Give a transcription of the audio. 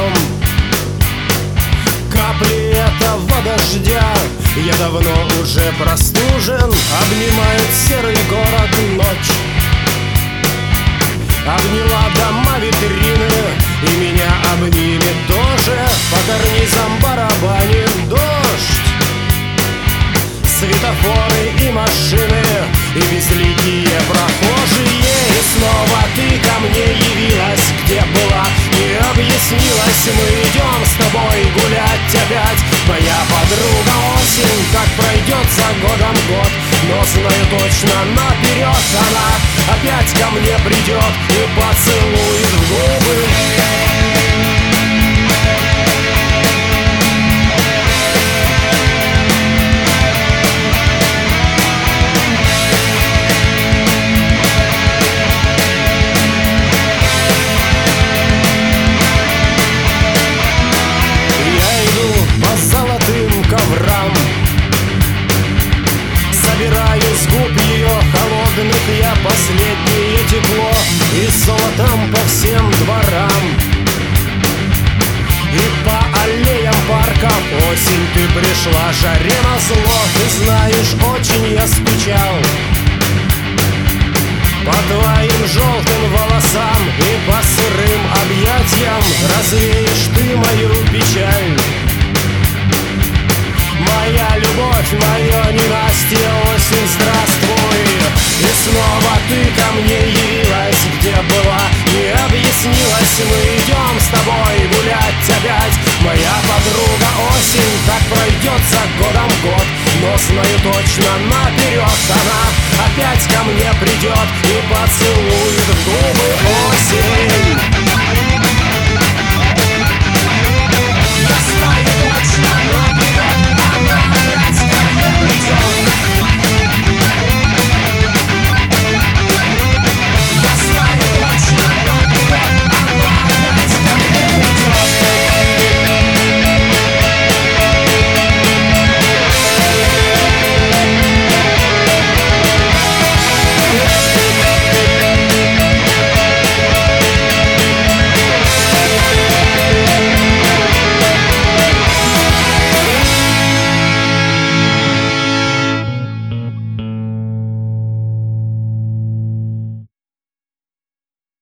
днем. Капли этого дождя, я давно уже простужен. Обнимает серый город ночь, обняла дома витрины, и меня обнимет тоже. По карнизам барабанит дождь, светофоры и машины, и безликие прохожие. И снова ты ко мне явилась, где была, и объяснилась. Мы идем с тобой гулять опять, моя подруга осень. Как пройдет за годом год, но знаю точно наперед, она опять ко мне придет и поцелует в губы. Собираю с губ ее холодных я последнее тепло, и золотом по всем дворам и по аллеям парка. Осень, ты пришла жаре назло. Ты знаешь, очень я скучал по твоим желтым волосам и по сырым объятиям. Развеешь ты мою печаль, моя любовь, мое ненастье, осень, здравствуй. И снова ты ко мне явилась, где была, и объяснилась. Мы идем с тобой